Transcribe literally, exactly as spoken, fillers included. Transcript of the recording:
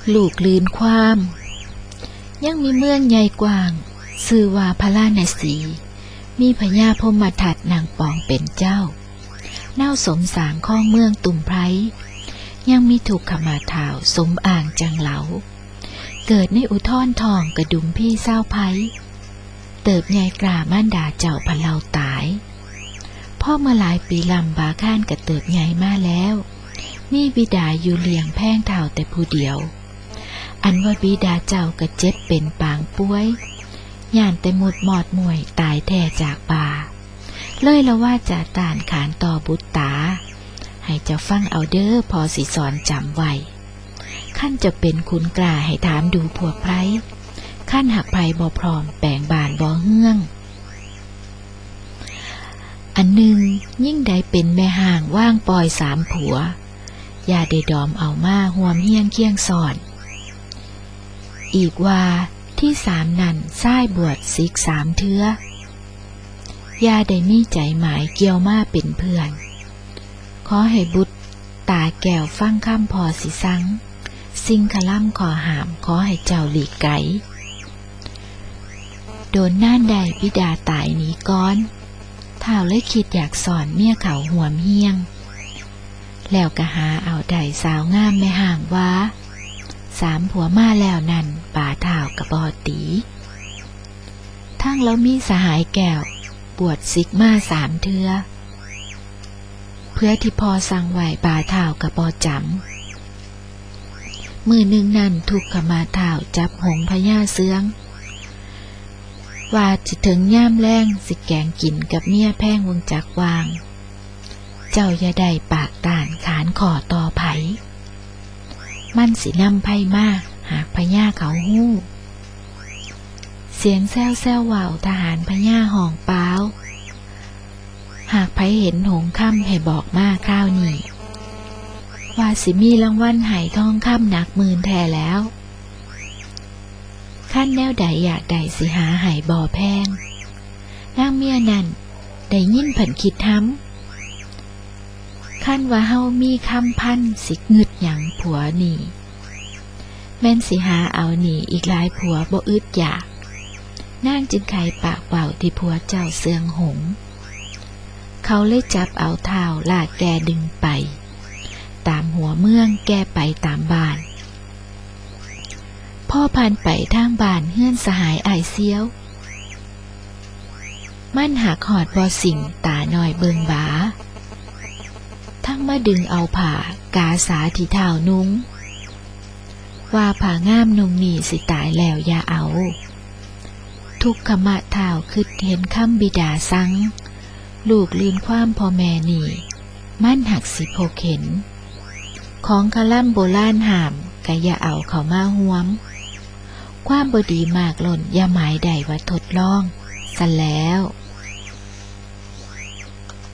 ลูกลืนความยังมีเมืองใหญ่กว้างชื่อว่าพาราณสีมีพญาพมทัตนางปองเป็นเจ้าเน่าสมสารข้องเมืองตุ่มไพรยังมีถูกขมาถาวสมอ่างจังเหลาเกิดในอุทธรทองกระดุมพี่เศร้าไพเติบใหญ่กล้าม่านดาเจ้าพะเลาตายพ่อเมื่อหลายปีลำบาข้านกระเติบใหญ่มาแล้วมีบิดาอยู่เลี้ยงแพ่งเท่าแต่ผู้เดียวอันว่าบิดาเจ้าก็เจ็บเป็นปางป่วยย่านแต่หมดหมอดมวยตายแท้จากป่าเลยละว่าจะต้านขานต่อบุตรตาให้เจ้าฟังเอาเด้อพอสิสอนจำไว้ขั้นจะเป็นคุณกล้าให้ถามดูพวกไพรขั้นหักไพรบ่พร้อมแปลงบานบ่เฮื่องอันหนึ่งยิ่งใดเป็นแม่ห่างว่างปล่อยสามผัวอย่าได้ดอมเอามาห่วมเฮียงเคียงสอนอีกว่าที่สามนั่นซ้ายบวชศิกสามเทือย่าได้มีใจหมายเกี่ยวมาเป็นเพื่อนขอให้บุตรตาแก้วฟังคำพอสิสังสิ่งขล่ำขอหามขอให้เจ้าหลีกไกโดนน่านใดบิดาตายหนีก้อนท้าวเลยคิดอยากสอนเมียเขาห่วมเฮียงแล้วก็หาเอาได้สาวงามแม่ห่างว่าสามผัวมาแล้วนั่นป่าท้าวกับบอตีทั้งแล้วมีสหายแก้วบวชศิกมาสามเทือเพื่อที่พอสั่งไหวป่าท้าวกับบอจำมือหนึ่งนั่นถูกขมาท้าวจับหงพญาเสืองว่าจะถึงย่ามแรงสิแกงกินกับเมียแพงวงจักวางเจ้าอย่าได้ปากต่านขานขอต่อไผมันสินำไพ่มาหากพญาเขาหู้เสียงแซวแซวว่าวทหารพญาห้องเปล่าหากไผเห็นหงค่ำให้บอกมาข้าวนี่ว่าสิมีรางวัลไหทองค่ำหนักหมื่นแท้แล้วขั้นแนวใดอยากได้สิหาไหบ่อแพงนางเมียนั่นได้ยินผันคิดทำขั้นว่าเฮามีคำพันสิงึดหยังผัวนี่แม่นสิหาเอาหนีอีกหลายผัวบ่อึดอยากนางจึงไขปากเป่าที่ผัวเจ้าเสืองหงเขาเลยจับเอาเท้าลากแกดึงไปตามหัวเมืองแกไปตามบ้านพ่อผ่านไปทางบ้านเฮือนสหายอายเซียวมันหักหอดบอสิ่งตาหน่อยเบิงบาทั้งมาดึงเอาผ่ากาสาที่เท้านุ้งว่าผ่างามนุงนี่สิตายแล้วอย่าเอาทุกขมะเท้าคือเห็นคำบิดาสังลูกลืนความพ่อแม่นี่มันหักสิโพเข็นของคล่ำโบราณหามกะอย่าเอาเขามาห่วมความบดีมากหล่นอย่าหมายใดว่าทดลองซะแล้ว